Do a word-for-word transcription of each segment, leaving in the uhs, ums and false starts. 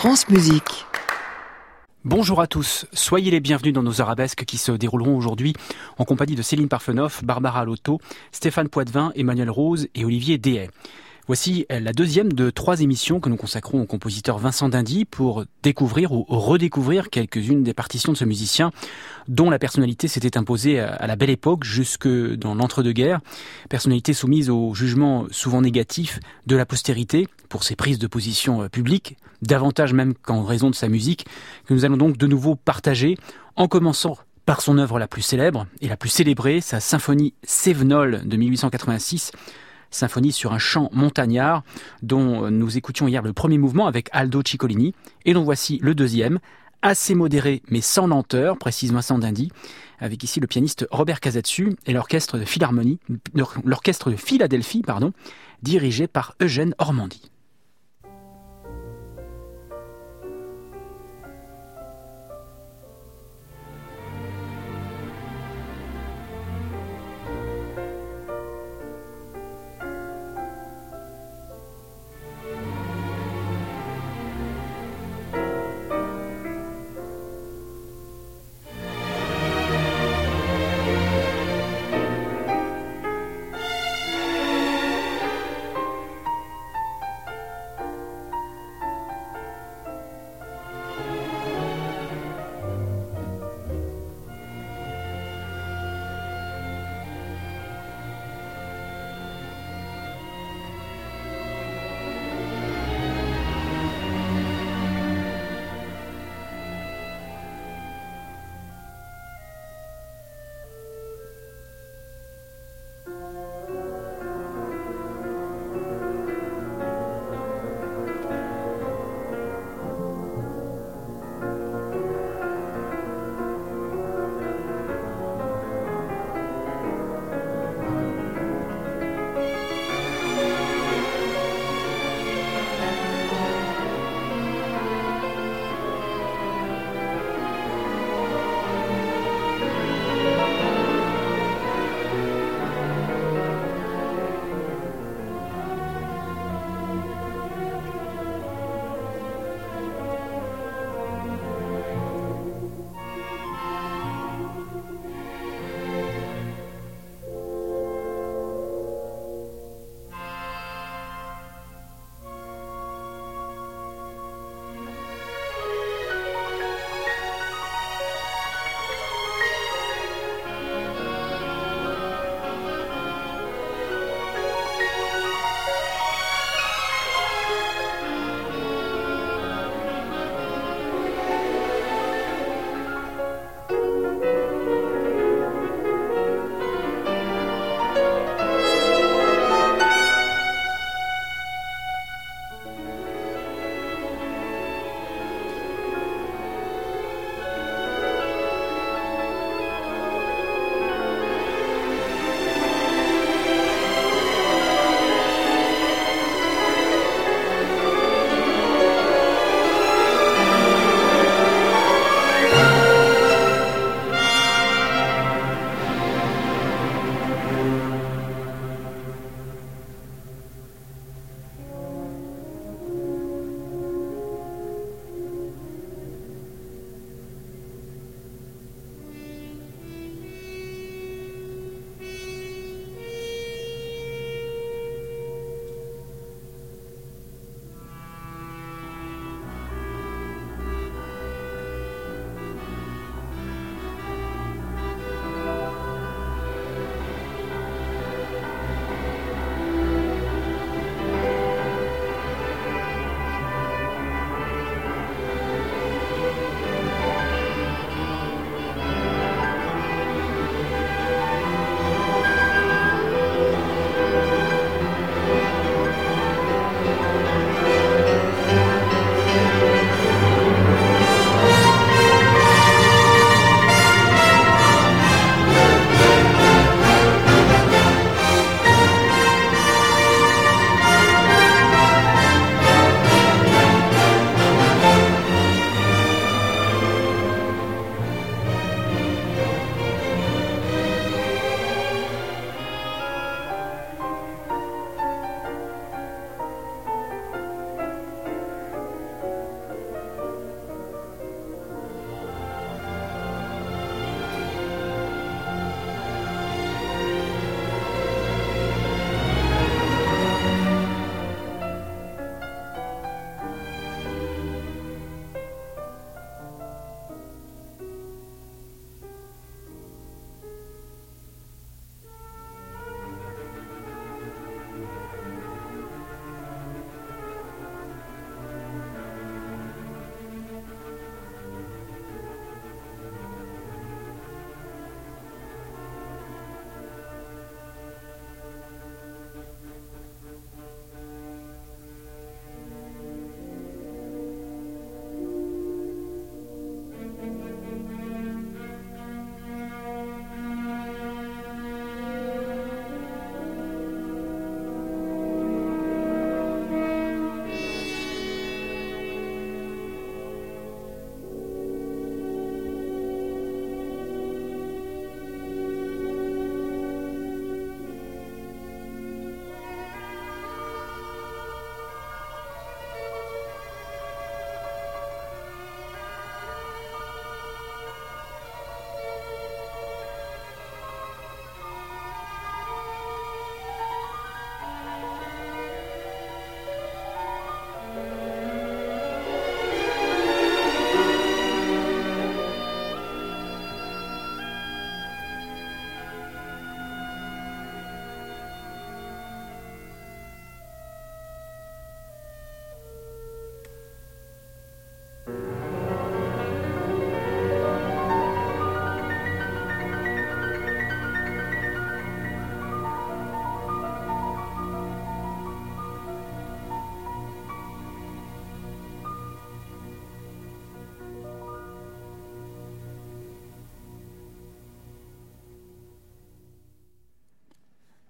France Musique. Bonjour à tous, soyez les bienvenus dans nos arabesques qui se dérouleront aujourd'hui en compagnie de Céline Parfenoff, Barbara Lotto, Stéphane Poitvin, Emmanuel Rose et Olivier Dehaye. Voici la deuxième de trois émissions que nous consacrons au compositeur Vincent d'Indy pour découvrir ou redécouvrir quelques-unes des partitions de ce musicien dont la personnalité s'était imposée à la belle époque jusque dans l'entre-deux-guerres. Personnalité soumise au jugement souvent négatif de la postérité pour ses prises de position publiques, davantage même qu'en raison de sa musique, que nous allons donc de nouveau partager en commençant par son œuvre la plus célèbre et la plus célébrée, sa symphonie Cévenol de mille huit cent quatre-vingt-six, symphonie sur un chant montagnard dont nous écoutions hier le premier mouvement avec Aldo Ciccolini et dont voici le deuxième, assez modéré mais sans lenteur, précise Vincent d'Indy, avec ici le pianiste Robert Casatsu et l'orchestre de Philharmonie, l'orchestre de Philadelphie, pardon, dirigé par Eugène Ormandy.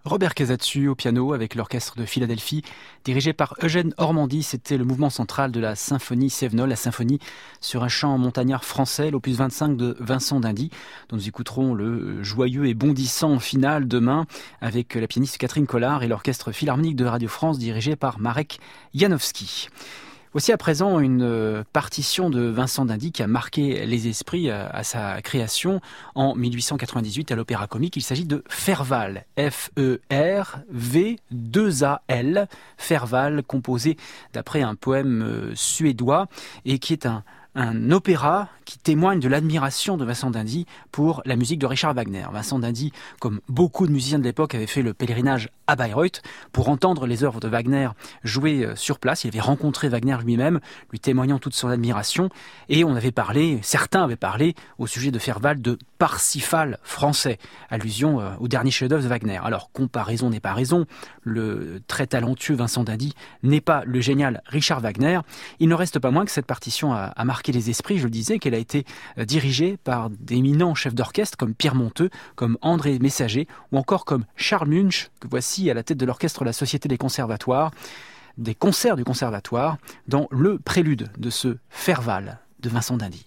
Robert Casatsu au piano avec l'orchestre de Philadelphie, dirigé par Eugène Ormandy. C'était le mouvement central de la symphonie Cévenol, la symphonie sur un chant montagnard français, l'opus vingt-cinq de Vincent d'Indy, dont nous écouterons le joyeux et bondissant final demain avec la pianiste Catherine Collard et l'orchestre philharmonique de Radio France dirigé par Marek Janowski. Voici à présent une partition de Vincent d'Indy qui a marqué les esprits à sa création en mille huit cent quatre-vingt-dix-huit à l'Opéra Comique. Il s'agit de Ferval, F E R V deux A L, Ferval, composé d'après un poème suédois et qui est un un opéra qui témoigne de l'admiration de Vincent d'Indy pour la musique de Richard Wagner. Vincent d'Indy, comme beaucoup de musiciens de l'époque, avait fait le pèlerinage à Bayreuth pour entendre les œuvres de Wagner jouées sur place. Il avait rencontré Wagner lui-même, lui témoignant toute son admiration. Et on avait parlé, certains avaient parlé au sujet de Ferval de Parsifal français, allusion au dernier chef-d'œuvre de Wagner. Alors, comparaison n'est pas raison. Le très talentueux Vincent d'Indy n'est pas le génial Richard Wagner. Il ne reste pas moins que cette partition a, a marqué les esprits, je le disais, qu'elle a été dirigée par d'éminents chefs d'orchestre comme Pierre Monteux, comme André Messager ou encore comme Charles Munch, que voici à la tête de l'orchestre de la Société des Conservatoires, des concerts du Conservatoire, dans le prélude de ce Ferval de Vincent d'Indy.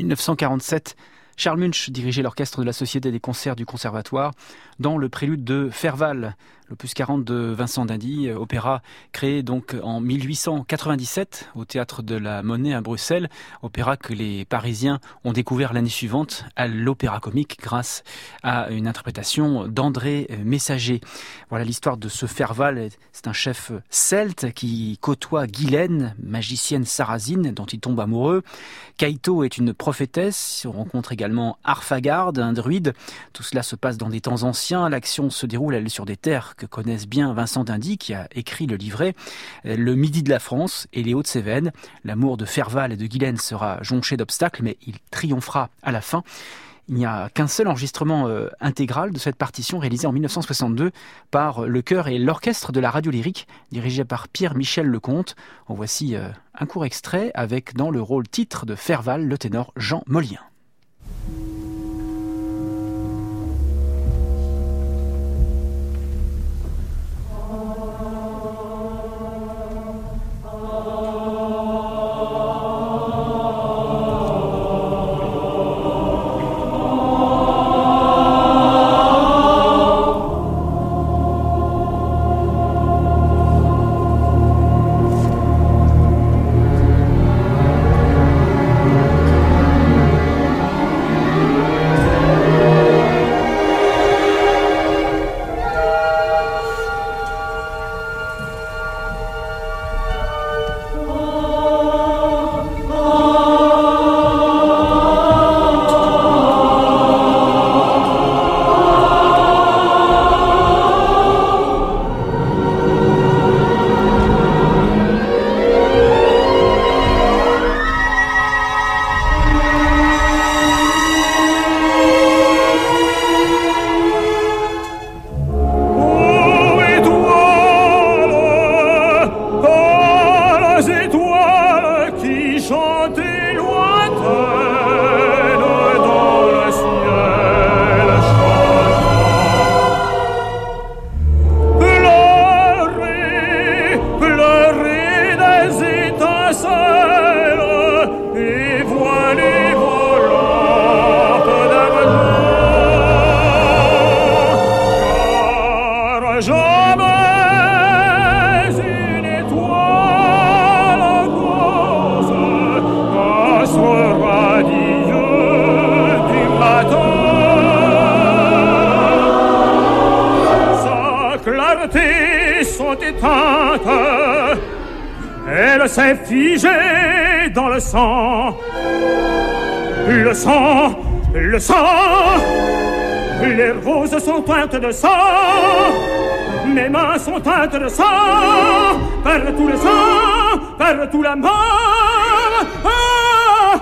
neuf cent quarante-sept, Charles Munch dirigeait l'orchestre de la Société des concerts du Conservatoire dans le prélude de Ferval, l'opus quarante de Vincent d'Indy, opéra créé donc en mille huit cent quatre-vingt-dix-sept au Théâtre de la Monnaie à Bruxelles, opéra que les Parisiens ont découvert l'année suivante à l'Opéra Comique grâce à une interprétation d'André Messager. Voilà l'histoire de ce Ferval. C'est un chef celte qui côtoie Guylaine, magicienne sarrasine dont il tombe amoureux. Kaito est une prophétesse. On rencontre également Arfagard, un druide. Tout cela se passe dans des temps anciens. L'action se déroule elle, sur des terres que connaissent bien Vincent d'Indy, qui a écrit le livret. Le midi de la France et les Hauts-de-Cévennes. L'amour de Ferval et de Guylaine sera jonché d'obstacles, mais il triomphera à la fin. Il n'y a qu'un seul enregistrement euh, intégral de cette partition réalisée en mille neuf cent soixante-deux par le chœur et l'orchestre de la radio lyrique, dirigé par Pierre-Michel Lecomte. En voici euh, un court extrait avec dans le rôle titre de Ferval le ténor Jean Mollien. Elle s'est figée dans le sang. Le sang, le sang. Les roses sont teintes de sang. Mes mains sont teintes de sang. Par tout le sang, par tout la mort. Ah!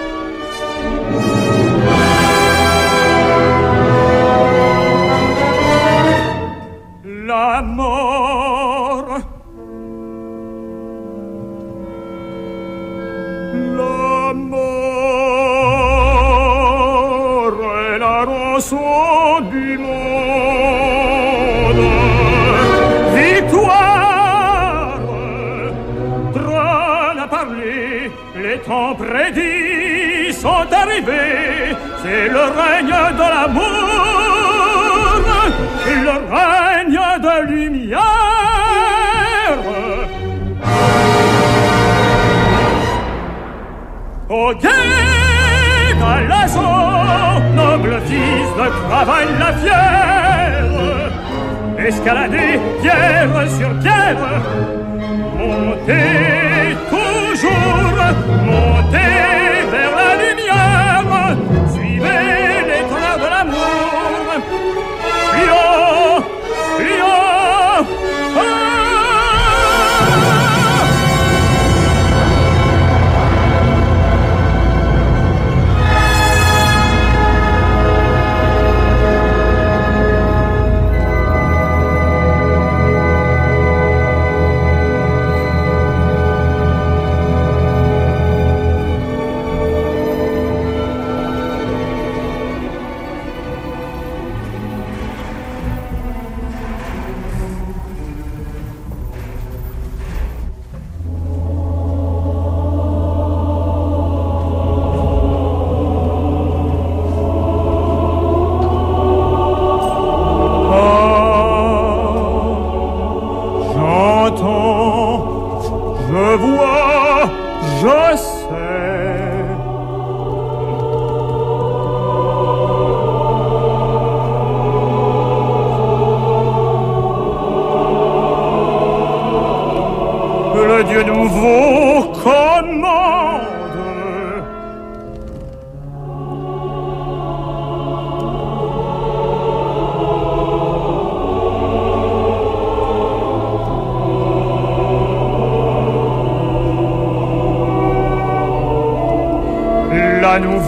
La mort. La mort est la rançon du monde. Victoire, trône à parler, les temps prédits sont arrivés. C'est le règne de l'amour, le règne de lumière. Au guet à l'assaut, noble fils de Cravagne-la-Fière, escalader pierre sur pierre, montez toujours, montez vers la lumière, suivez les traces de l'amour, plus haut, plus haut, ah!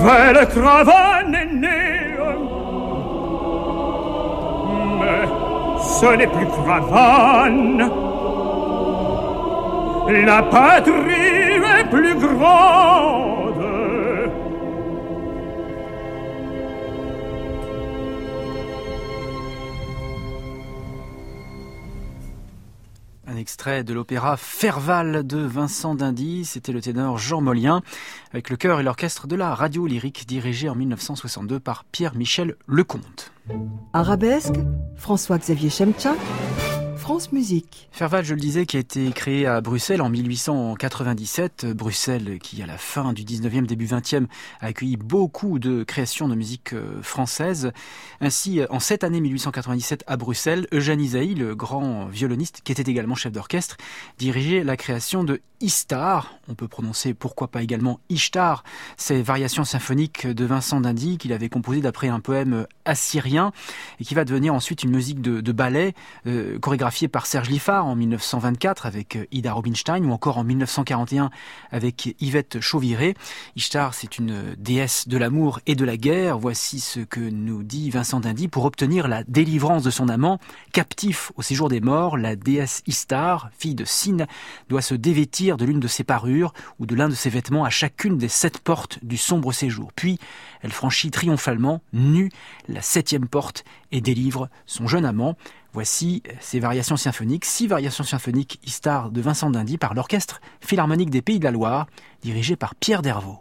belle caravane est née. Mais ce n'est plus caravane. La patrie est plus grande. Un extrait de l'opéra Ferval de Vincent d'Indy, c'était le ténor Jean Mollien, avec le chœur et l'orchestre de la radio lyrique dirigé en mille neuf cent soixante-deux par Pierre-Michel Lecomte. Arabesque, François-Xavier Chemtcha, France Musique. Ferval, je le disais, qui a été créé à Bruxelles en mille huit cent quatre-vingt-dix-sept. Bruxelles, qui à la fin du dix-neuvième, début vingtième, a accueilli beaucoup de créations de musique française. Ainsi, en cette année mille huit cent quatre-vingt-dix-sept, à Bruxelles, Eugène Ysaÿe, le grand violoniste, qui était également chef d'orchestre, dirigeait la création de Istar. On peut prononcer pourquoi pas également Ishtar, ces variations symphoniques de Vincent d'Indy qu'il avait composées d'après un poème assyrien et qui va devenir ensuite une musique de, de ballet euh, chorégraphiée par Serge Liffard en mille neuf cent vingt-quatre avec Ida Rubinstein ou encore en mille neuf cent quarante et un avec Yvette Chauviré. Ishtar, c'est une déesse de l'amour et de la guerre. Voici ce que nous dit Vincent d'Indy. Pour obtenir la délivrance de son amant, captif au séjour des morts, la déesse Ishtar, fille de Sin, doit se dévêtir de l'une de ses parures ou de l'un de ses vêtements à chacune des sept portes du sombre séjour. Puis, elle franchit triomphalement, nue, la septième porte et délivre son jeune amant. Voici ces variations symphoniques, six variations symphoniques Ishtar de Vincent d'Indy par l'Orchestre Philharmonique des Pays de la Loire, dirigé par Pierre Dervaux.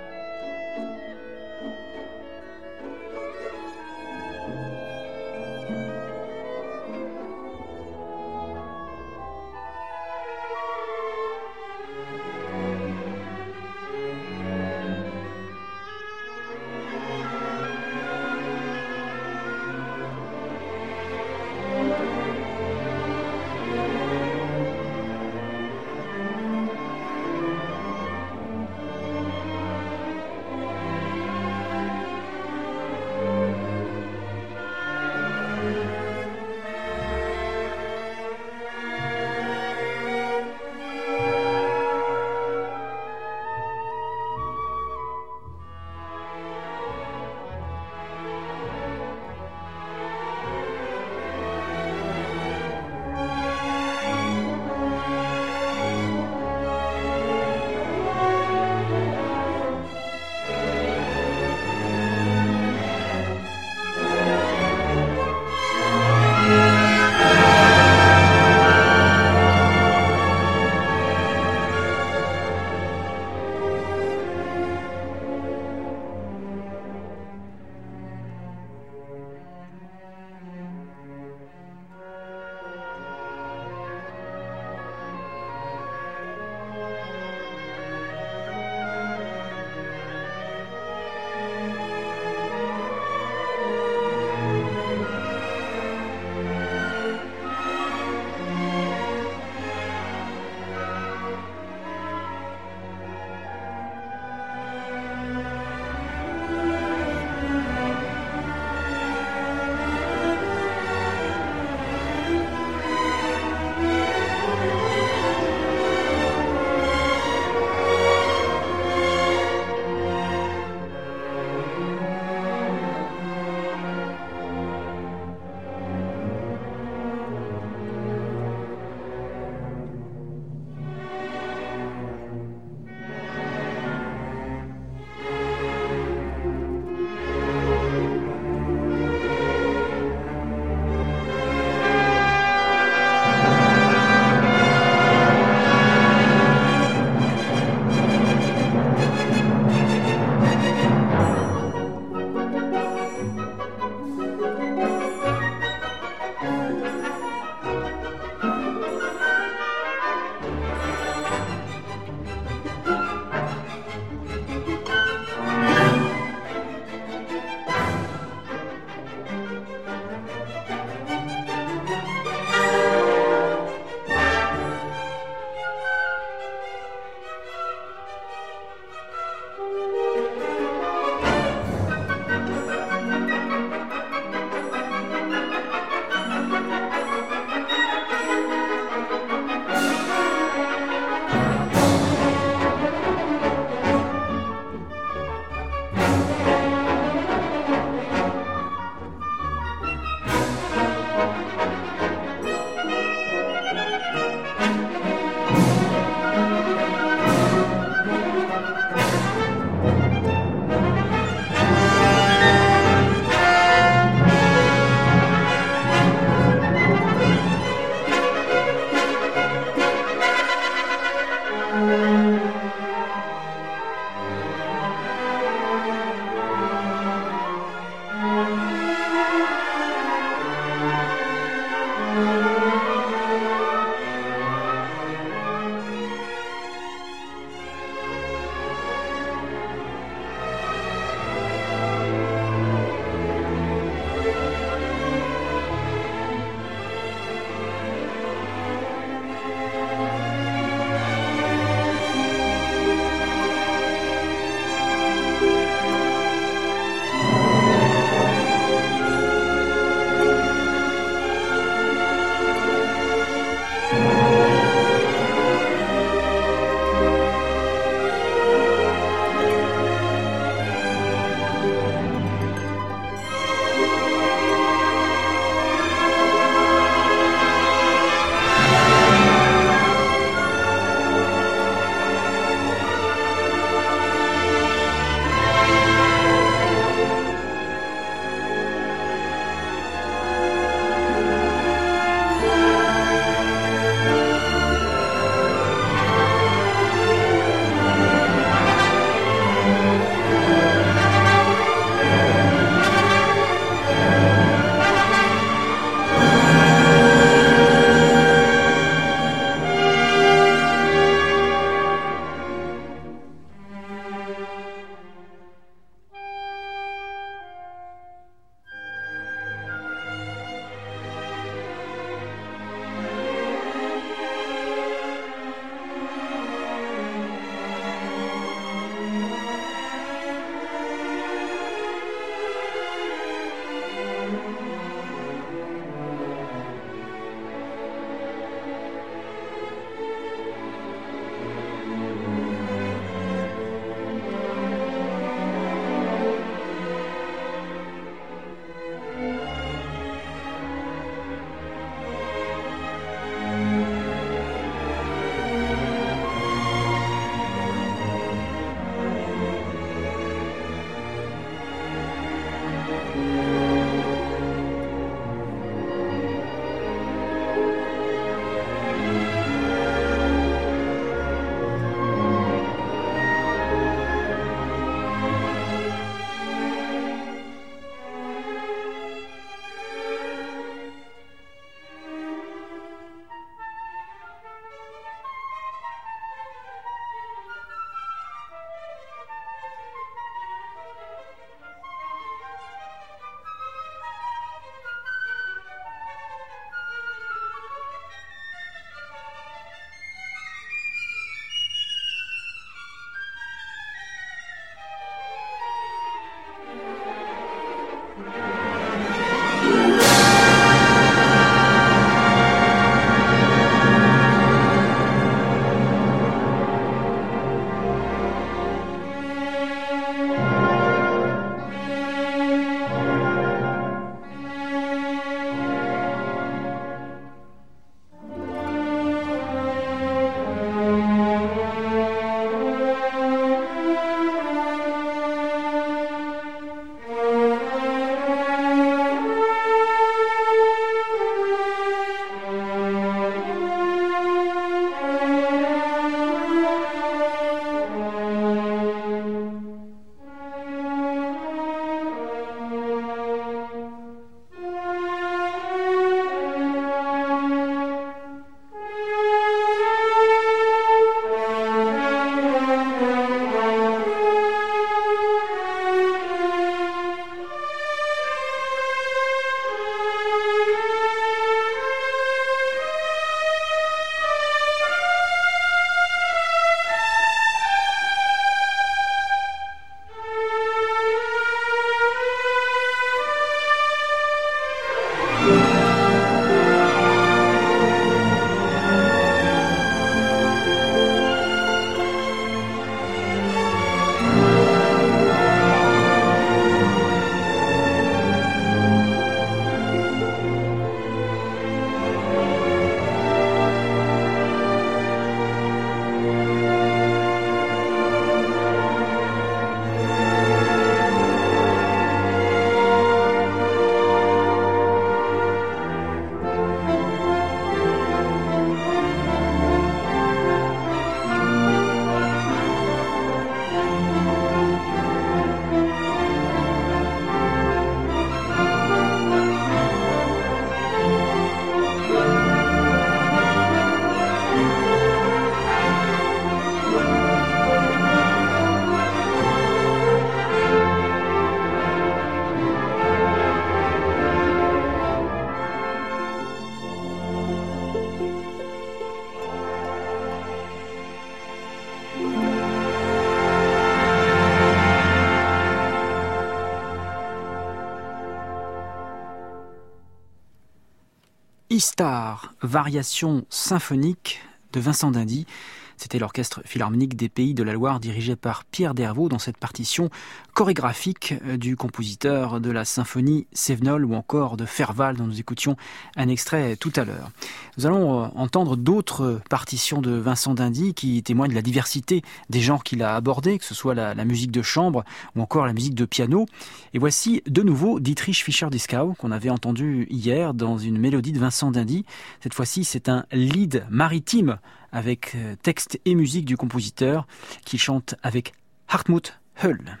T-Star, variation symphonique de Vincent d'Indy. C'était l'orchestre philharmonique des Pays de la Loire dirigé par Pierre Dervaux dans cette partition chorégraphique du compositeur de la symphonie Cévenol ou encore de Ferval dont nous écoutions un extrait tout à l'heure. Nous allons entendre d'autres partitions de Vincent d'Indy qui témoignent de la diversité des genres qu'il a abordés, que ce soit la, la musique de chambre ou encore la musique de piano. Et voici de nouveau Dietrich Fischer-Dieskau qu'on avait entendu hier dans une mélodie de Vincent d'Indy. Cette fois-ci, c'est un lied maritime avec texte et musique du compositeur qui chante avec Hartmut Höll.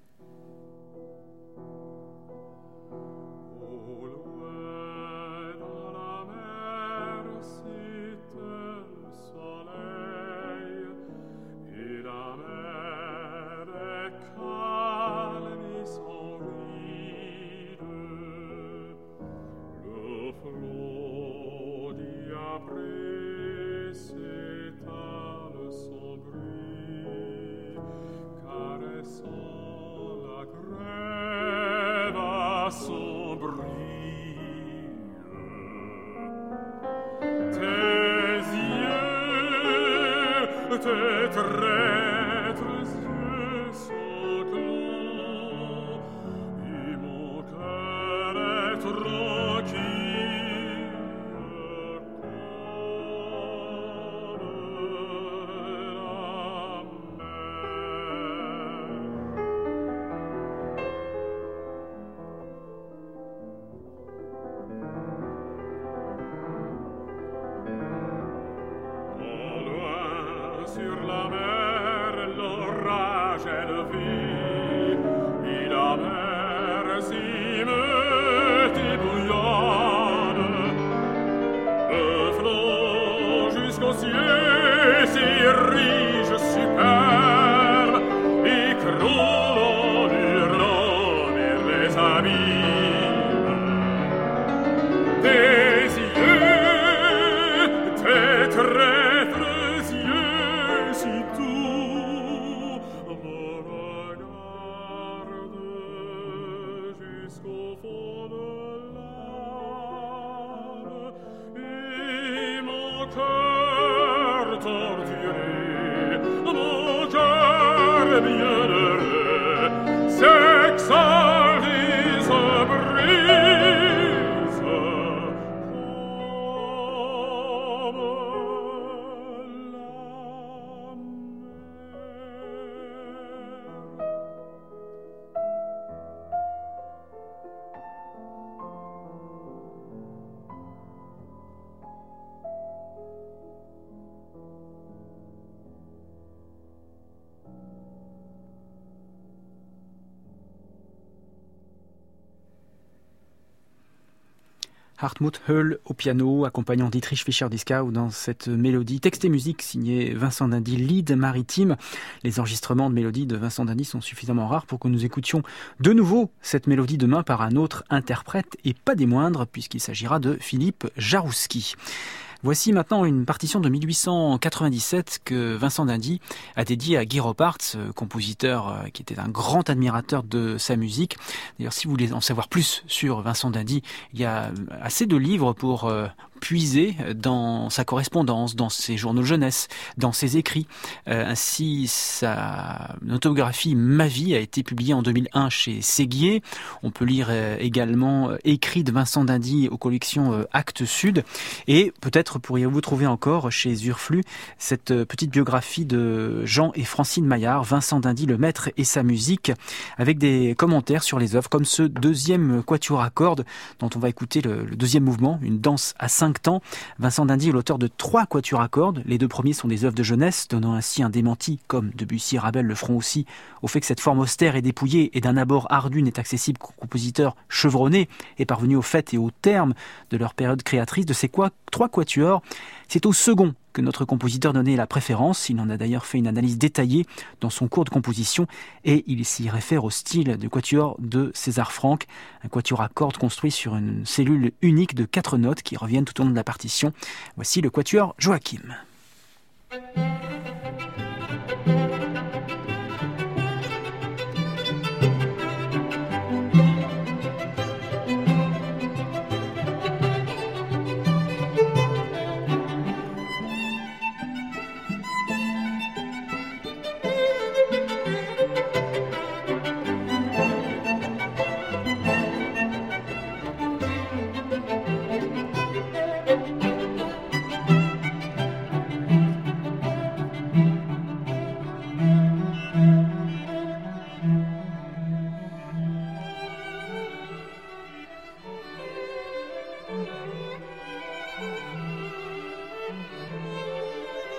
Hartmut Höll au piano, accompagnant Dietrich Fischer-Dieskau dans cette mélodie texte et musique signée Vincent d'Indy, lied maritime. Les enregistrements de mélodies de Vincent d'Indy sont suffisamment rares pour que nous écoutions de nouveau cette mélodie demain par un autre interprète et pas des moindres puisqu'il s'agira de Philippe Jarouski. Voici maintenant une partition de mille huit cent quatre-vingt-dix-sept que Vincent d'Indy a dédiée à Guy Ropartz, compositeur qui était un grand admirateur de sa musique. D'ailleurs, si vous voulez en savoir plus sur Vincent d'Indy, il y a assez de livres pour euh, puiser dans sa correspondance, dans ses journaux jeunesse, dans ses écrits. Euh, ainsi, sa autobiographie Ma vie a été publiée en deux mille un chez Séguier. On peut lire euh, également euh, écrits de Vincent d'Indy aux collections euh, Actes Sud. Et peut-être pourriez-vous trouver encore chez Urflu cette euh, petite biographie de Jean et Francine Maillard, Vincent d'Indy, le maître et sa musique, avec des commentaires sur les œuvres, comme ce deuxième quatuor à cordes dont on va écouter le, le deuxième mouvement, une danse à cinq temps. Vincent d'Indy est l'auteur de trois quatuors à cordes. Les deux premiers sont des œuvres de jeunesse, donnant ainsi un démenti, comme Debussy et Ravel le feront aussi, au fait que cette forme austère et dépouillée et d'un abord ardu n'est accessible qu'aux compositeurs chevronnés et parvenus au fait et au terme de leur période créatrice. De ces quoi, trois quatuors, c'est au second que notre compositeur donnait la préférence. Il en a d'ailleurs fait une analyse détaillée dans son cours de composition et il s'y réfère au style de quatuor de César Franck, un quatuor à cordes construit sur une cellule unique de quatre notes qui reviennent tout au long de la partition. Voici le quatuor Joachim.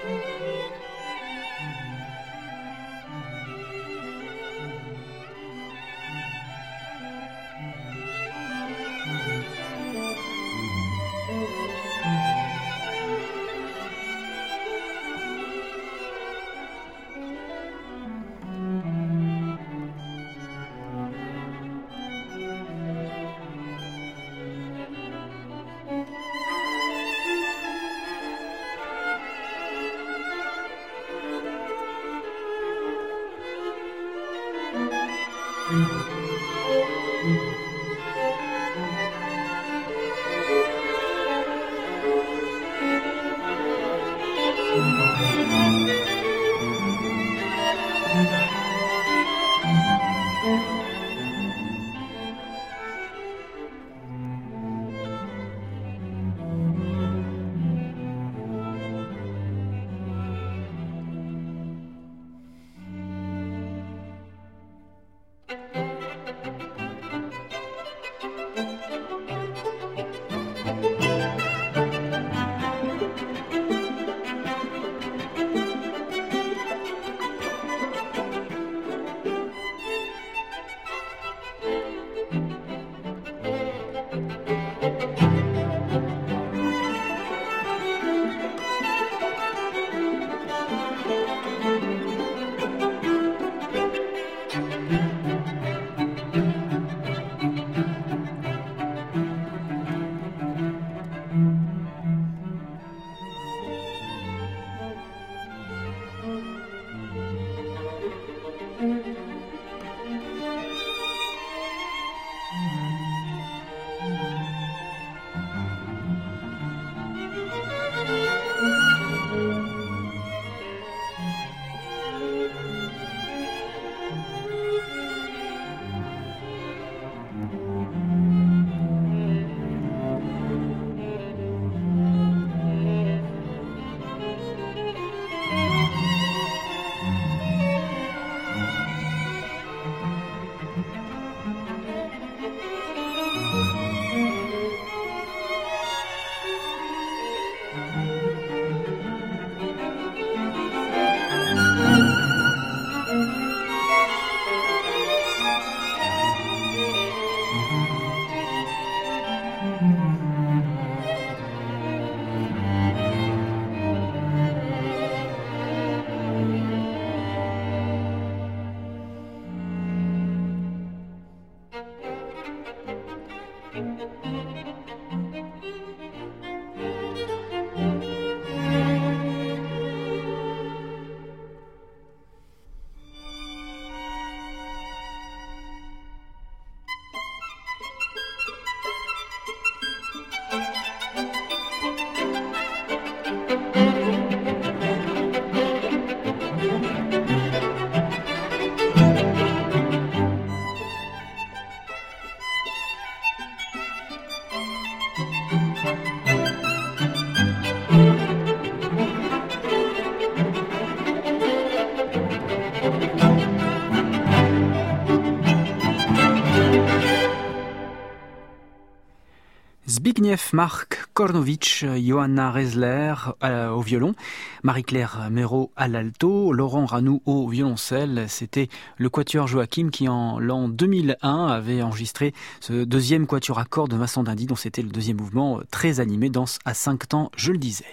Zbigniew Mark Kornowicz, Johanna Reisler euh, au violon, Marie-Claire Méraud à l'alto, Laurent Ranoux au violoncelle. C'était le quatuor Joachim qui en l'an deux mille un avait enregistré ce deuxième quatuor à cordes de Vincent d'Indy, dont c'était le deuxième mouvement très animé, danse à cinq temps, je le disais.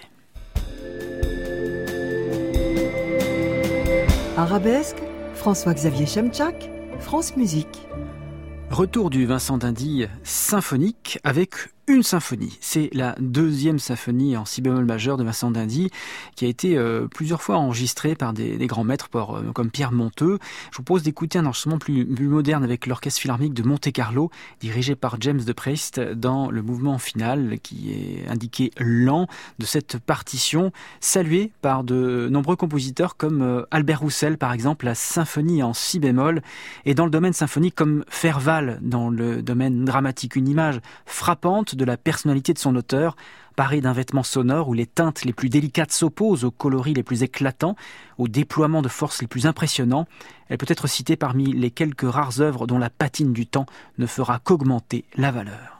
Arabesque, François-Xavier Chemchak, France Musique. Retour du Vincent d'Indy symphonique avec une symphonie. C'est la deuxième symphonie en si bémol majeur de Vincent d'Indy qui a été euh, plusieurs fois enregistrée par des, des grands maîtres pour, euh, comme Pierre Monteux. Je vous propose d'écouter un enregistrement plus, plus moderne avec l'Orchestre Philharmonique de Monte-Carlo, dirigé par James de Preist, dans le mouvement final qui est indiqué lent de cette partition, salué par de nombreux compositeurs comme euh, Albert Roussel par exemple, la symphonie en si bémol, et dans le domaine symphonique comme Ferval dans le domaine dramatique, une image frappante de la personnalité de son auteur, parée d'un vêtement sonore où les teintes les plus délicates s'opposent aux coloris les plus éclatants, aux déploiements de force les plus impressionnants. Elle peut être citée parmi les quelques rares œuvres dont la patine du temps ne fera qu'augmenter la valeur.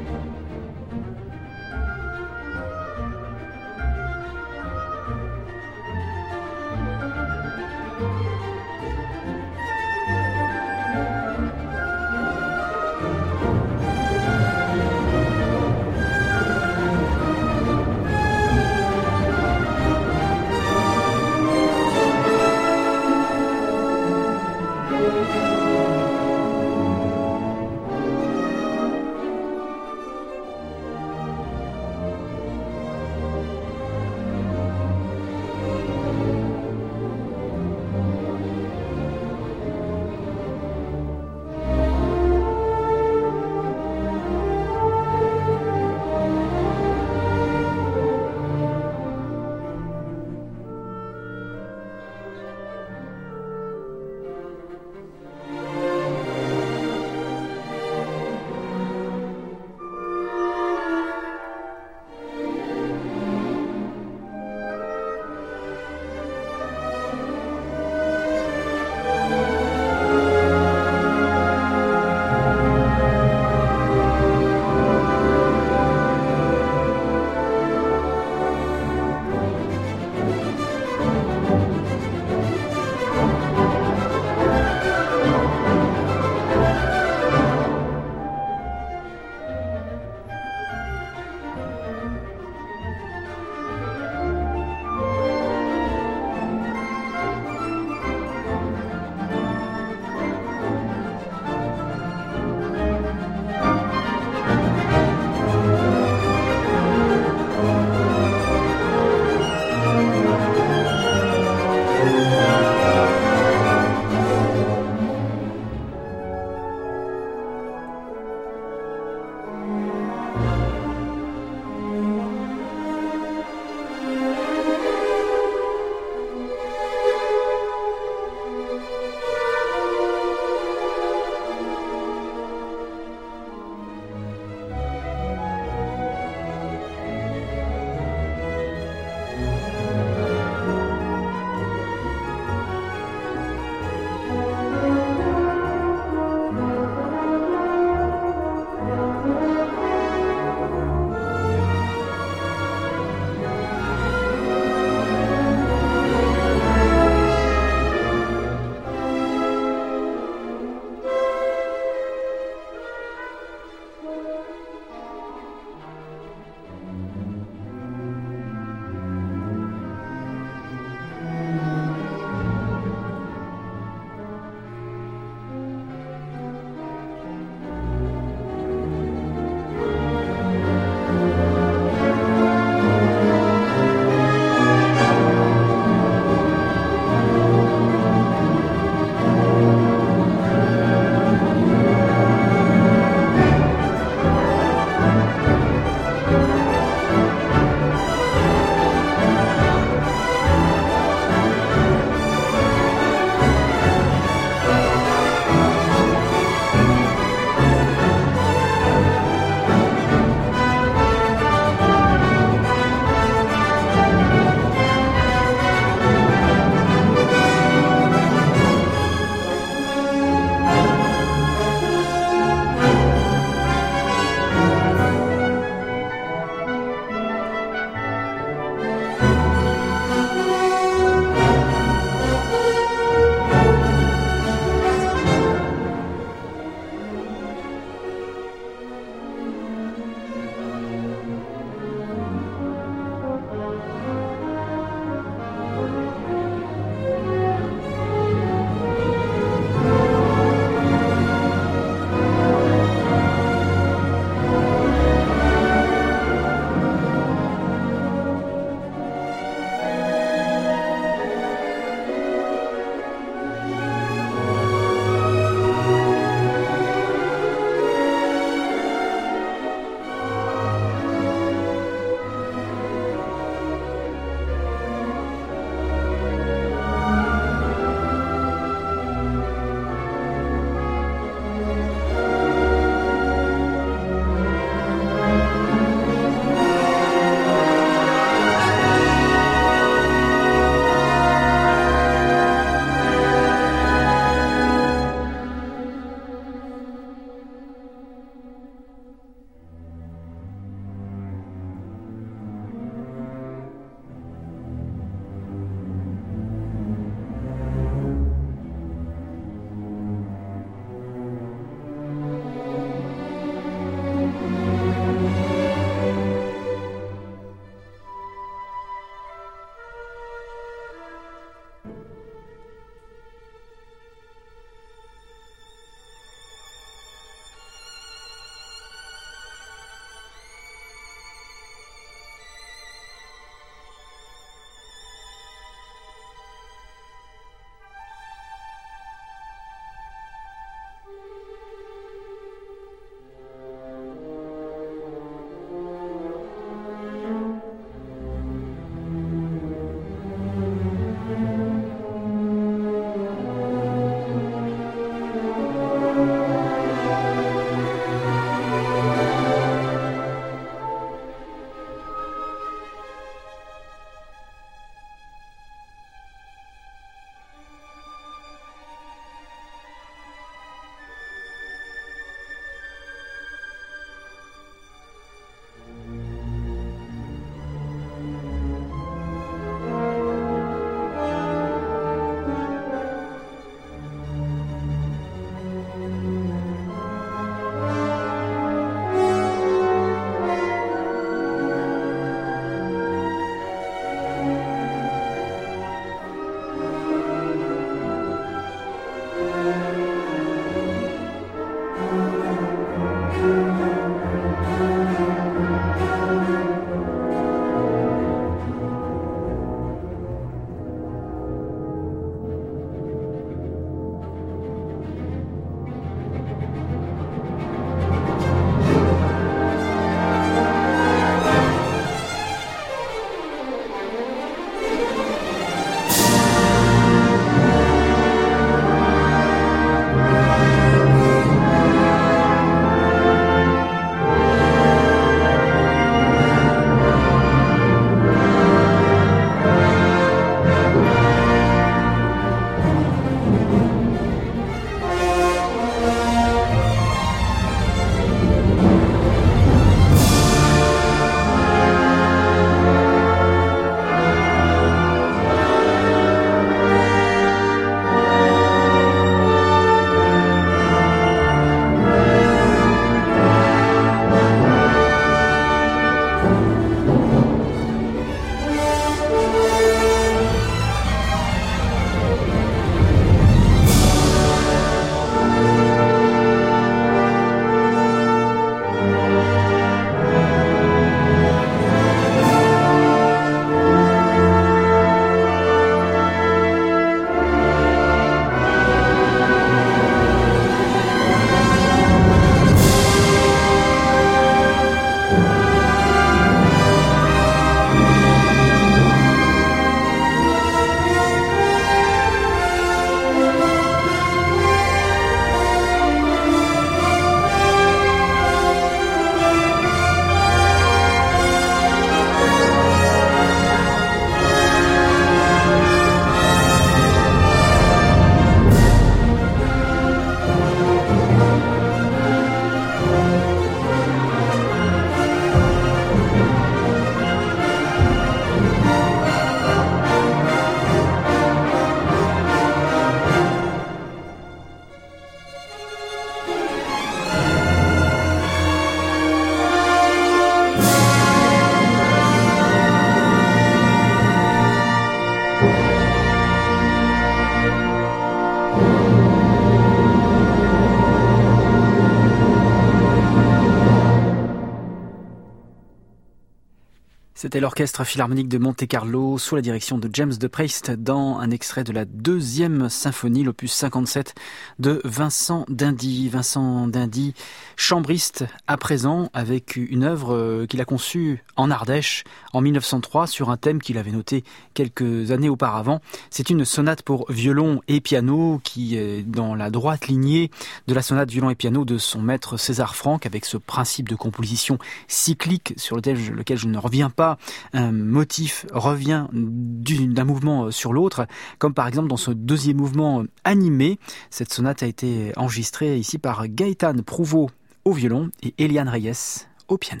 C'était l'Orchestre Philharmonique de Monte-Carlo sous la direction de James de Preist dans un extrait de la deuxième symphonie, l'opus cinquante-sept de Vincent d'Indy. Vincent d'Indy, chambriste à présent, avec une œuvre qu'il a conçue en Ardèche en mille neuf cent trois sur un thème qu'il avait noté quelques années auparavant. C'est une sonate pour violon et piano qui est dans la droite lignée de la sonate violon et piano de son maître César Franck, avec ce principe de composition cyclique sur lequel je, lequel je ne reviens pas. Un motif revient d'un mouvement sur l'autre, comme par exemple dans ce deuxième mouvement animé. Cette sonate a été enregistrée ici par Gaëtan Prouveau au violon et Eliane Reyes au piano.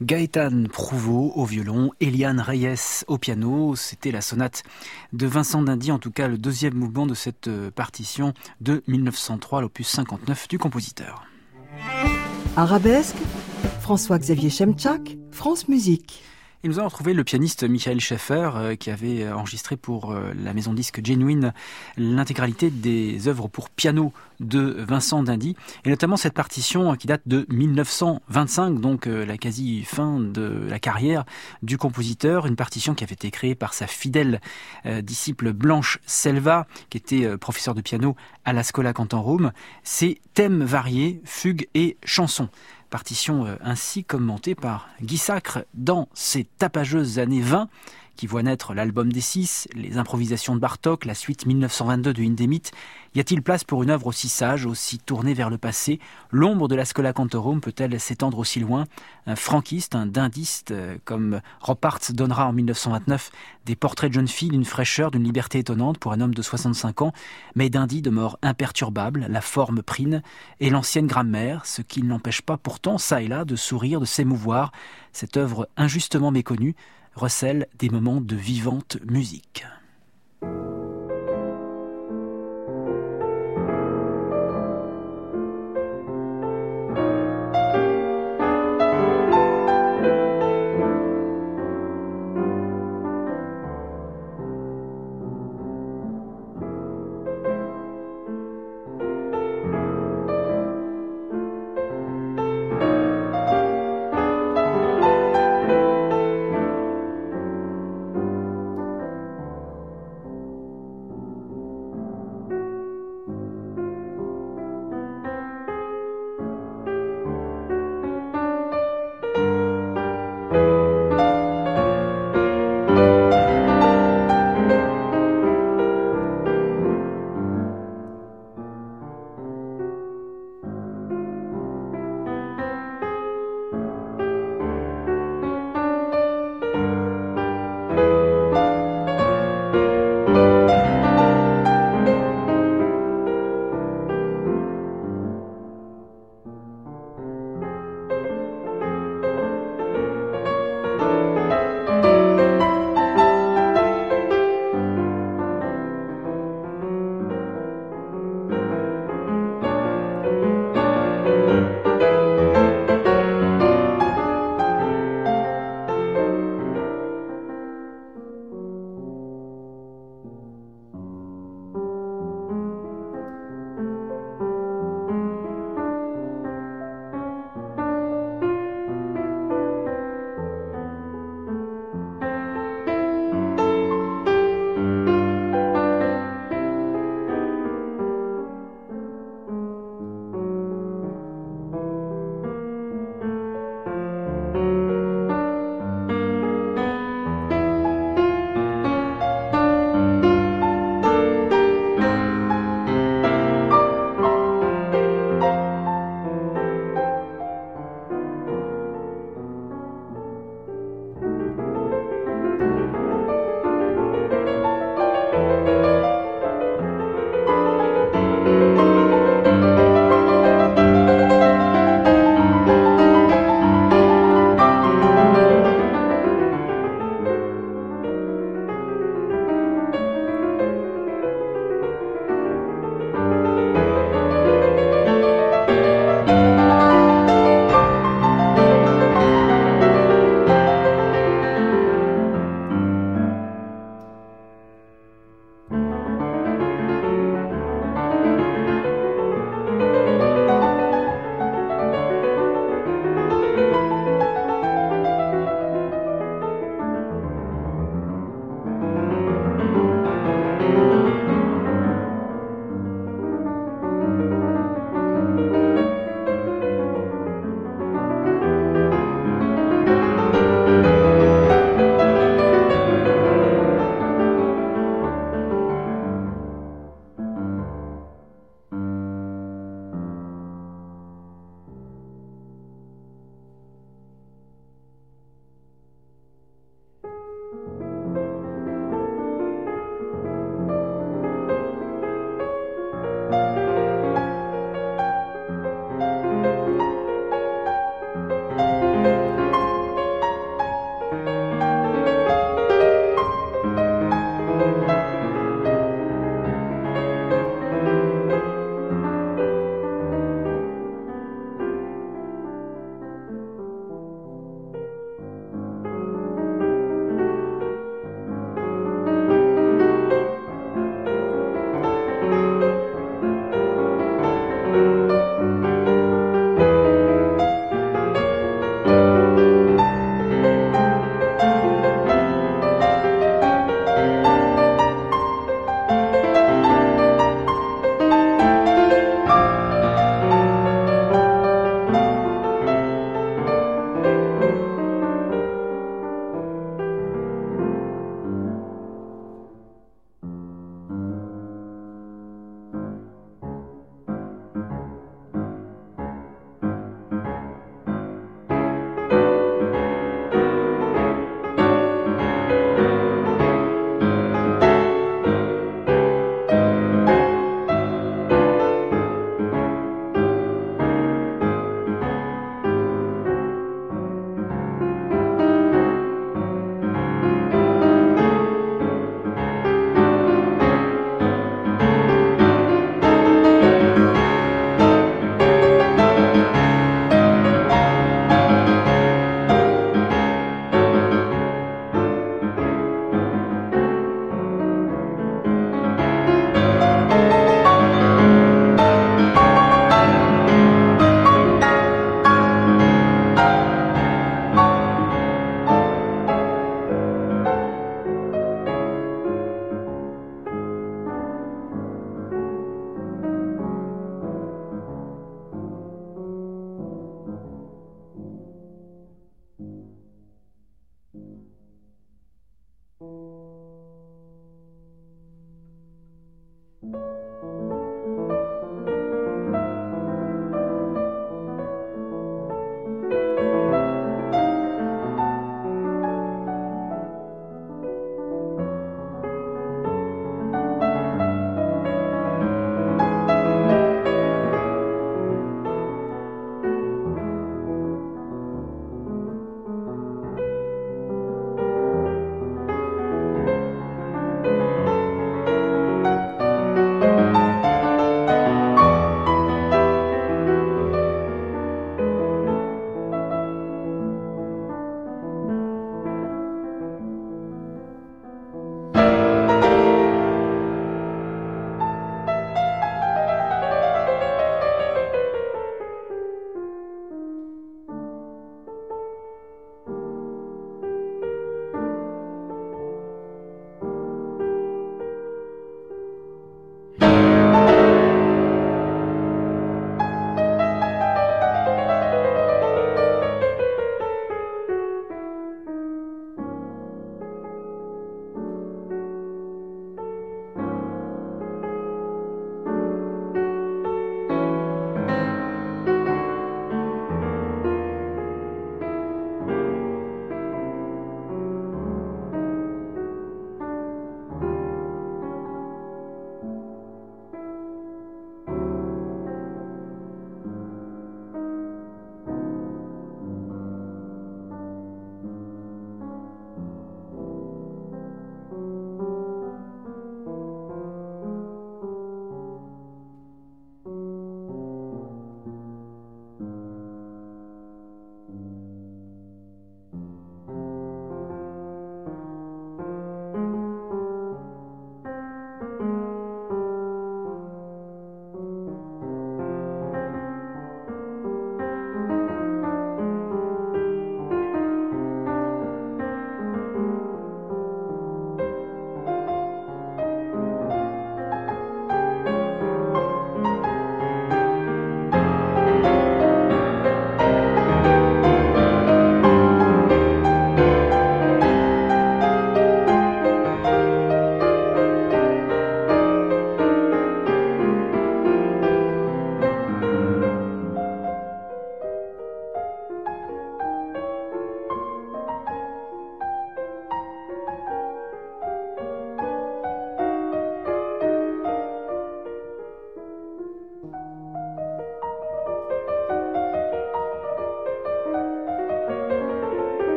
Gaëtan Prouveau au violon, Eliane Reyes au piano. C'était la sonate de Vincent d'Indy, en tout cas le deuxième mouvement de cette partition de mille neuf cent trois, l'opus cinquante-neuf du compositeur. Arabesque, François-Xavier Chemchak, France Musique. Et nous allons retrouver le pianiste Michael Schaeffer euh, qui avait enregistré pour euh, la maison disque Genuine l'intégralité des œuvres pour piano de Vincent d'Indy, et notamment cette partition qui date de mille neuf cent vingt-cinq, donc euh, la quasi fin de la carrière du compositeur, une partition qui avait été créée par sa fidèle euh, disciple Blanche Selva, qui était euh, professeur de piano à la Schola Cantorum. C'est thèmes variés, fugues et chansons. Partition ainsi commentée par Guy Sacre dans ses tapageuses années vingt, qui voit naître l'album des six, les improvisations de Bartók, la suite mille neuf cent vingt-deux de Hindemith. Y a-t-il place pour une œuvre aussi sage, aussi tournée vers le passé? L'ombre de la Schola Cantorum peut-elle s'étendre aussi loin? Un franquiste, un dindiste, comme Ropart donnera en mille neuf cent vingt-neuf des portraits de jeunes filles d'une fraîcheur, d'une liberté étonnante pour un homme de soixante-cinq ans, mais d'Indy demeure imperturbable, la forme prine et l'ancienne grammaire, ce qui ne l'empêche pas pourtant, ça et là, de sourire, de s'émouvoir. Cette œuvre injustement méconnue recèle des moments de vivante musique.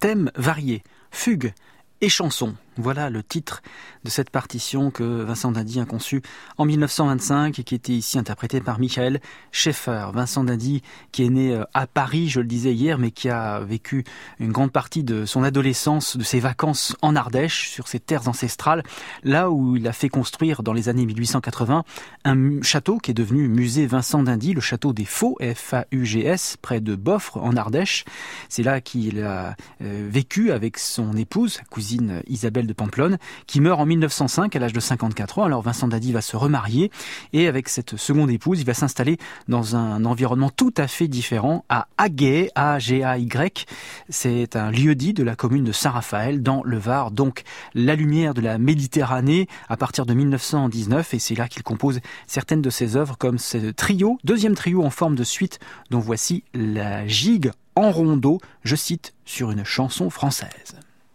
thèmes variés, fugues et chansons. Voilà le titre de cette partition que Vincent d'Indy a conçue en mille neuf cent vingt-cinq et qui était ici interprétée par Michael Schaeffer. Vincent d'Indy qui est né à Paris, je le disais hier, mais qui a vécu une grande partie de son adolescence, de ses vacances en Ardèche, sur ses terres ancestrales, là où il a fait construire dans les années mille huit cent quatre-vingts un château qui est devenu musée Vincent d'Indy, le château des Faux, F A U G S, près de Boffre en Ardèche. C'est là qu'il a euh, vécu avec son épouse, sa cousine Isabelle de Pamplonne, qui meurt en mille neuf cent cinq à l'âge de cinquante-quatre ans. Alors Vincent d'Indy va se remarier et avec cette seconde épouse, il va s'installer dans un environnement tout à fait différent à Aguet, A G A Y. C'est un lieu-dit de la commune de Saint-Raphaël dans le Var, donc la lumière de la Méditerranée à partir de mille neuf cent dix-neuf, et c'est là qu'il compose certaines de ses œuvres comme ce trio, deuxième trio en forme de suite dont voici la gigue en rondeau, je cite, sur une chanson française.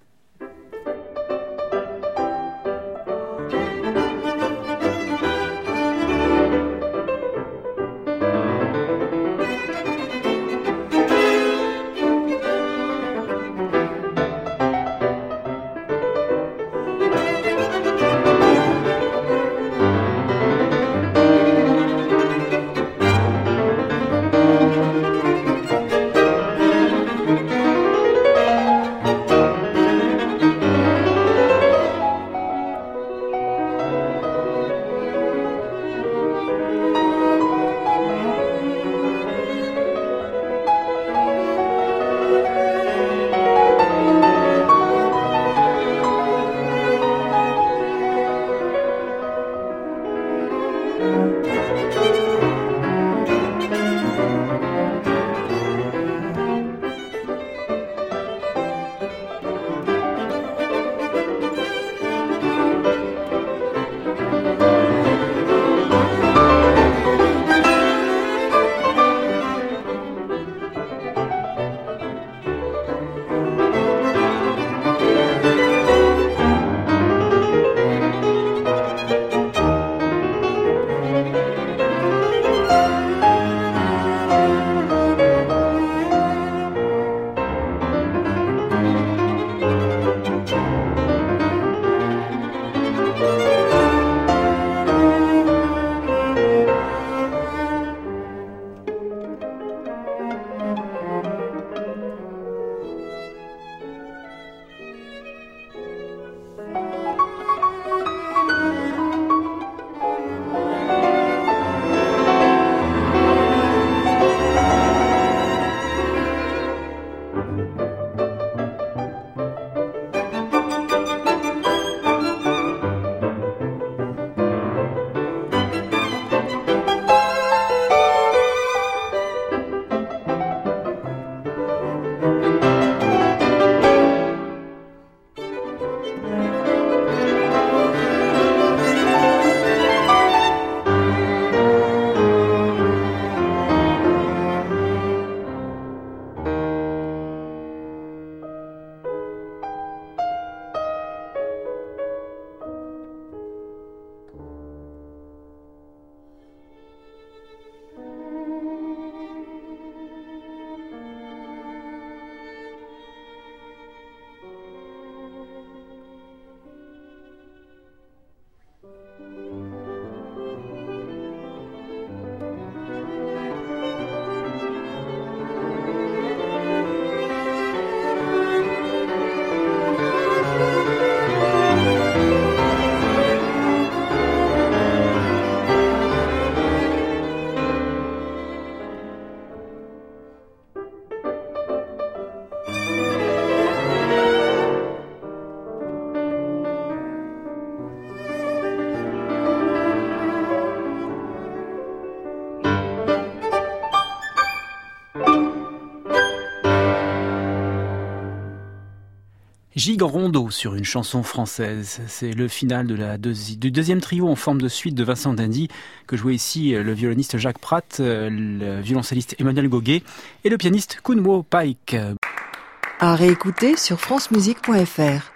Gigue en rondeau sur une chanson française. C'est le final de la deuxi- du deuxième trio en forme de suite de Vincent d'Indy, que jouait ici le violoniste Jacques Pratt, le violoncelliste Emmanuel Goguet et le pianiste Kunwo Paik. À réécouter sur francemusique point f r.